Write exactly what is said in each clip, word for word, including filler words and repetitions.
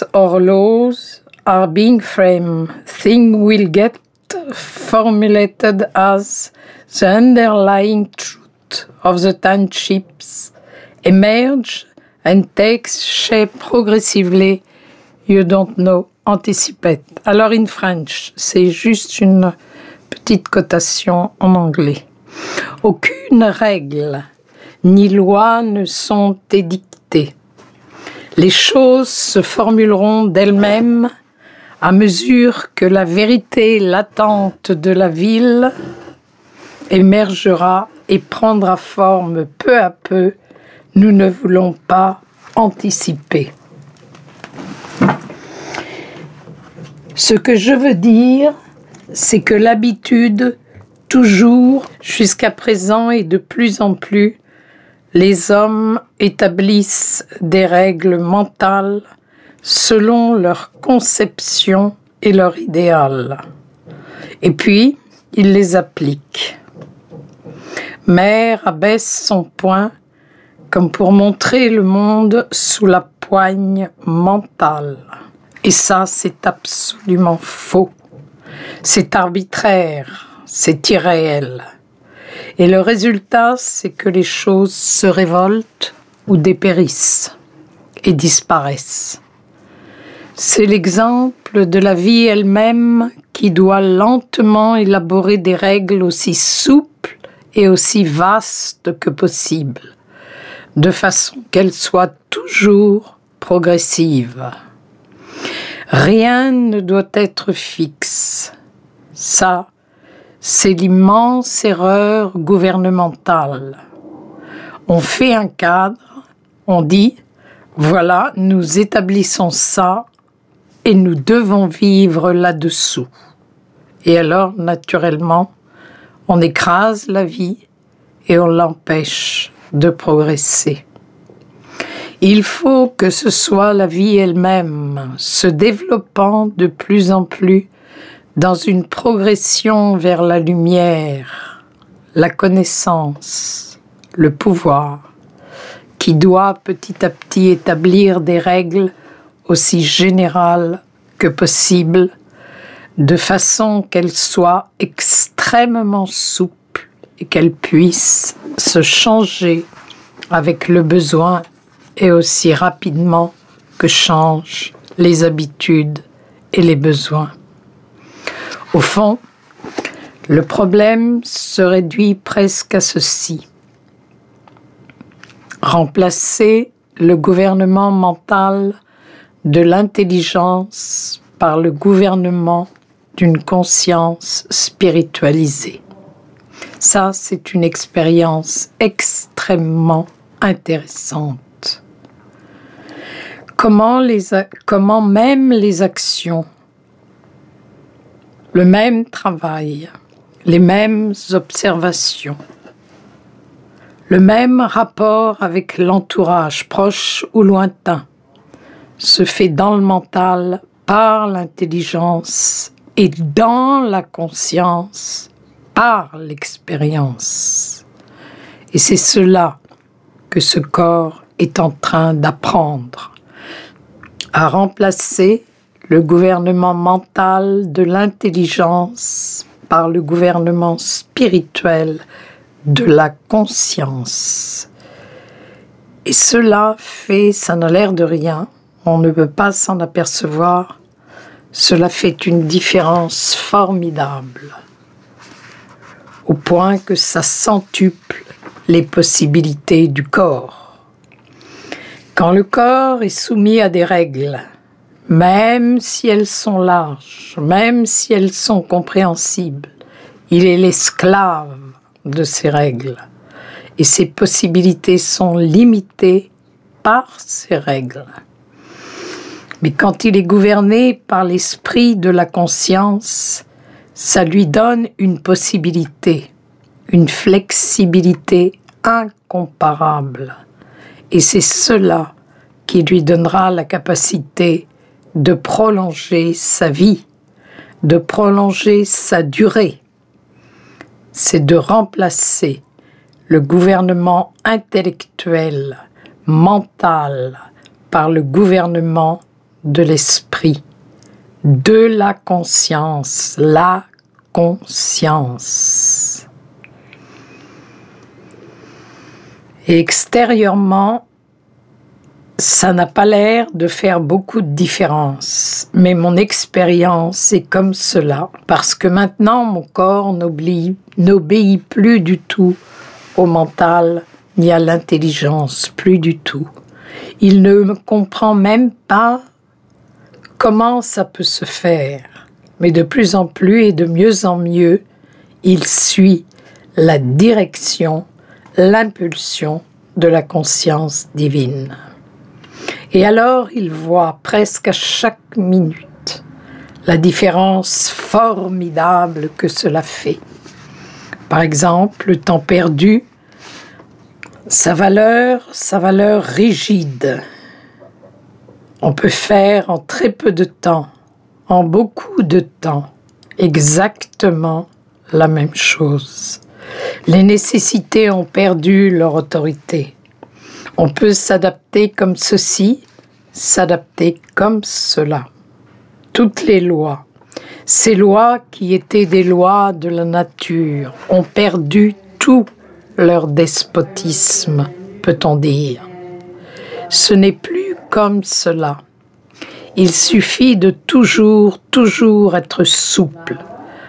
or laws are being framed, things will get formulated as the underlying truth of the townships emerge and takes shape progressively. You don't know, anticipate. Alors in French, c'est juste une petite cotation en anglais. Aucune règle ni loi ne sont édictées. Les choses se formuleront d'elles-mêmes à mesure que la vérité latente de la ville émergera et prendra forme peu à peu. Nous ne voulons pas anticiper. Ce que je veux dire, c'est que l'habitude, toujours, jusqu'à présent et de plus en plus, les hommes établissent des règles mentales selon leur conception et leur idéal. Et puis, ils les appliquent. Mère abaisse son poing comme pour montrer le monde sous la poigne mentale. Et ça, c'est absolument faux. C'est arbitraire, c'est irréel. Et le résultat, c'est que les choses se révoltent ou dépérissent et disparaissent. C'est l'exemple de la vie elle-même qui doit lentement élaborer des règles aussi souples et aussi vastes que possible, de façon qu'elles soient toujours progressives. Rien ne doit être fixe. Ça, c'est l'immense erreur gouvernementale. On fait un cadre, on dit, voilà, nous établissons ça et nous devons vivre là-dessous. Et alors, naturellement, on écrase la vie et on l'empêche de progresser. Il faut que ce soit la vie elle-même, se développant de plus en plus dans une progression vers la lumière, la connaissance, le pouvoir, qui doit petit à petit établir des règles aussi générales que possible, de façon qu'elles soient extrêmement souples et qu'elles puissent se changer avec le besoin et aussi rapidement que changent les habitudes et les besoins. Au fond, le problème se réduit presque à ceci. Remplacer le gouvernement mental de l'intelligence par le gouvernement d'une conscience spiritualisée. Ça, c'est une expérience extrêmement intéressante. Comment, les, comment même les actions, le même travail, les mêmes observations, le même rapport avec l'entourage proche ou lointain se fait dans le mental par l'intelligence et dans la conscience par l'expérience. Et c'est cela que ce corps est en train d'apprendre, à remplacer le gouvernement mental de l'intelligence par le gouvernement spirituel de la conscience. Et cela fait, ça n'a l'air de rien, on ne peut pas s'en apercevoir, cela fait une différence formidable, au point que ça centuple les possibilités du corps. Quand le corps est soumis à des règles, même si elles sont larges, même si elles sont compréhensibles, il est l'esclave de ces règles. Et ses possibilités sont limitées par ces règles. Mais quand il est gouverné par l'esprit de la conscience, ça lui donne une possibilité, une flexibilité incomparable. Et c'est cela qui lui donnera la capacité de prolonger sa vie, de prolonger sa durée. C'est de remplacer le gouvernement intellectuel, mental, par le gouvernement de l'esprit, de la conscience, la conscience. Et extérieurement, ça n'a pas l'air de faire beaucoup de différence, mais mon expérience est comme cela, parce que maintenant mon corps n'obéit plus du tout au mental ni à l'intelligence, plus du tout. Il ne me comprend même pas comment ça peut se faire, mais de plus en plus et de mieux en mieux, il suit la direction, l'impulsion de la conscience divine. Et alors il voit presque à chaque minute la différence formidable que cela fait. Par exemple, le temps perdu, sa valeur, sa valeur rigide. On peut faire en très peu de temps, en beaucoup de temps, exactement la même chose. Les nécessités ont perdu leur autorité. On peut s'adapter comme ceci, s'adapter comme cela. Toutes les lois, ces lois qui étaient des lois de la nature, ont perdu tout leur despotisme, peut-on dire. Ce n'est plus comme cela. Il suffit de toujours, toujours être souple,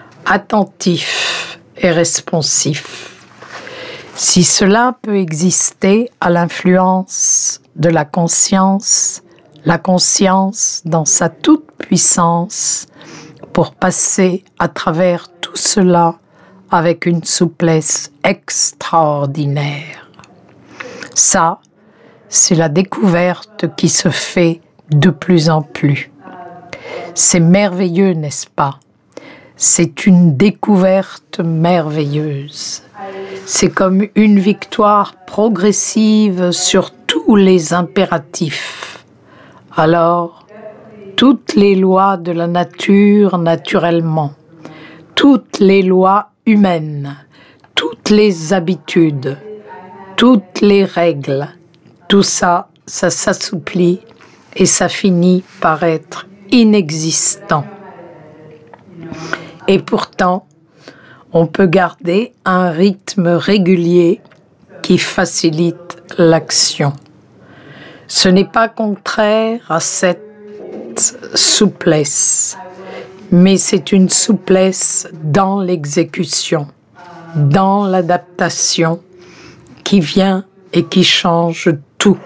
attentif et responsif. Si cela peut exister à l'influence de la conscience, la conscience dans sa toute-puissance, pour passer à travers tout cela avec une souplesse extraordinaire. Ça, c'est la découverte qui se fait de plus en plus. C'est merveilleux, n'est-ce pas? C'est une découverte merveilleuse. C'est comme une victoire progressive sur tous les impératifs. Alors, toutes les lois de la nature naturellement, toutes les lois humaines, toutes les habitudes, toutes les règles, tout ça, ça s'assouplit et ça finit par être inexistant. Et pourtant, on peut garder un rythme régulier qui facilite l'action. Ce n'est pas contraire à cette souplesse, mais c'est une souplesse dans l'exécution, dans l'adaptation qui vient et qui change tout.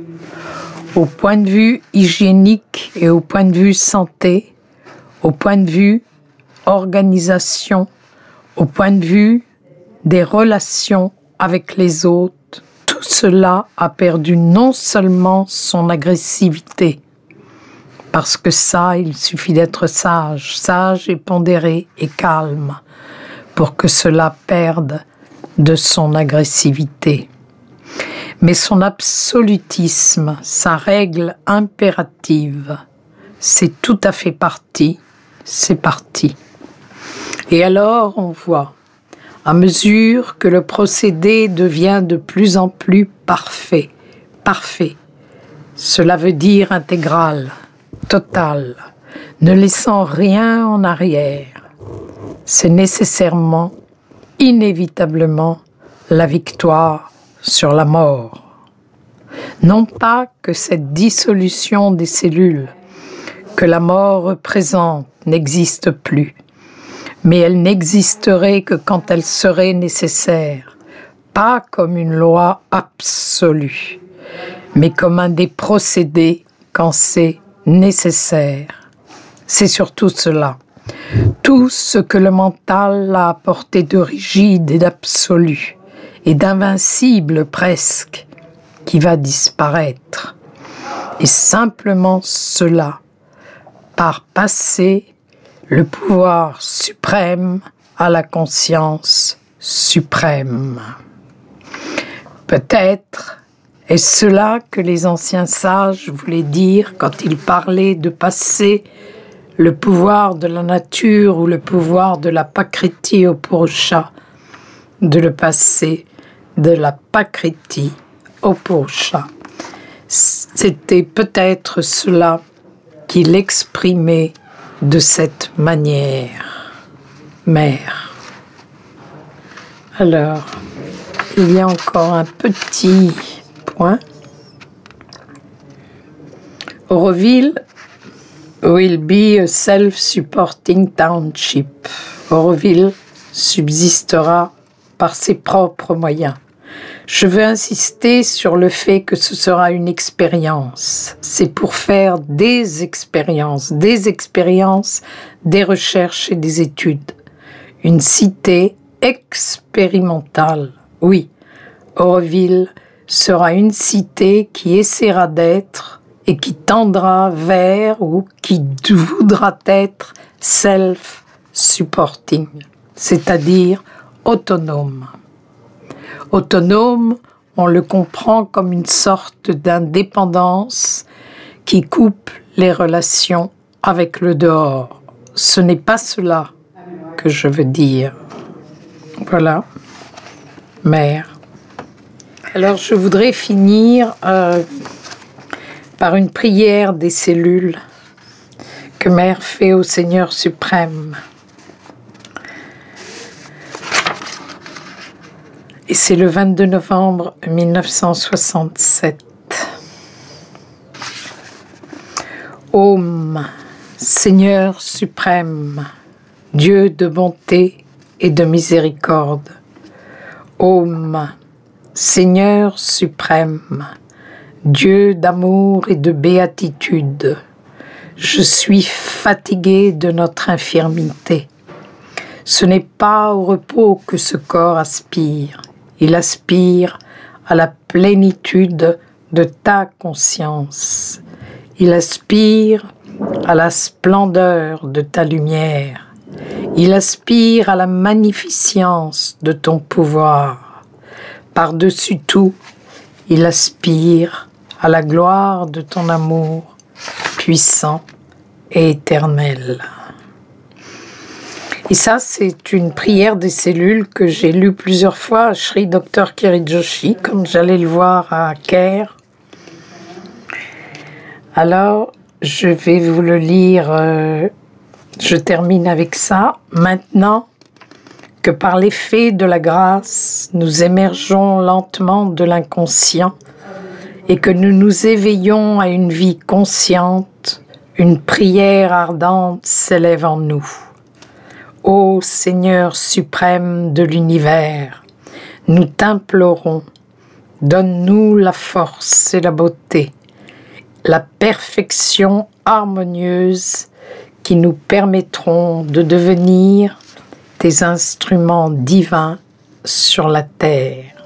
Au point de vue hygiénique et au point de vue santé, au point de vue organisation, au point de vue des relations avec les autres, tout cela a perdu non seulement son agressivité, parce que ça, il suffit d'être sage, sage et pondéré et calme, pour que cela perde de son agressivité. Mais son absolutisme, sa règle impérative, c'est tout à fait parti, c'est parti. Et alors on voit, à mesure que le procédé devient de plus en plus parfait, parfait, cela veut dire intégral, total, ne laissant rien en arrière, c'est nécessairement, inévitablement, la victoire sur la mort. Non pas que cette dissolution des cellules que la mort représente n'existe plus, mais elle n'existerait que quand elle serait nécessaire, pas comme une loi absolue, mais comme un des procédés quand c'est nécessaire. C'est surtout cela. Tout ce que le mental a apporté de rigide et d'absolu, et d'invincible presque, qui va disparaître. Et simplement cela, par passer le pouvoir suprême à la conscience suprême. Peut-être est-ce cela que les anciens sages voulaient dire quand ils parlaient de passer le pouvoir de la nature ou le pouvoir de la Prakriti au Purusha, de le passer de la Prakriti au Purusha. C'était peut-être cela qu'il exprimait de cette manière. Mère. Alors, il y a encore un petit point. Auroville will be a self-supporting township. Auroville subsistera par ses propres moyens. Je veux insister sur le fait que ce sera une expérience. C'est pour faire des expériences, des expériences, des recherches et des études. Une cité expérimentale. Oui, Auroville sera une cité qui essaiera d'être et qui tendra vers ou qui voudra être self-supporting, c'est-à-dire autonome. Autonome, on le comprend comme une sorte d'indépendance qui coupe les relations avec le dehors. Ce n'est pas cela que je veux dire. Voilà, mère. Alors je voudrais finir euh, par une prière des cellules que Mère fait au Seigneur suprême. Et c'est le vingt-deux novembre mille neuf cent soixante-sept. Ô Seigneur suprême, Dieu de bonté et de miséricorde, ô Seigneur suprême, Dieu d'amour et de béatitude, je suis fatigué de notre infirmité. Ce n'est pas au repos que ce corps aspire. Il aspire à la plénitude de ta conscience. Il aspire à la splendeur de ta lumière. Il aspire à la magnificence de ton pouvoir. Par-dessus tout, il aspire à la gloire de ton amour puissant et éternel. Et ça, c'est une prière des cellules que j'ai lue plusieurs fois à Sri Docteur Kiri Joshi, quand j'allais le voir à Caire. Alors, je vais vous le lire, euh, je termine avec ça. Maintenant que par l'effet de la grâce, nous émergeons lentement de l'inconscient et que nous nous éveillons à une vie consciente, une prière ardente s'élève en nous. Ô Seigneur suprême de l'univers, nous t'implorons, donne-nous la force et la beauté, la perfection harmonieuse qui nous permettront de devenir des instruments divins sur la terre.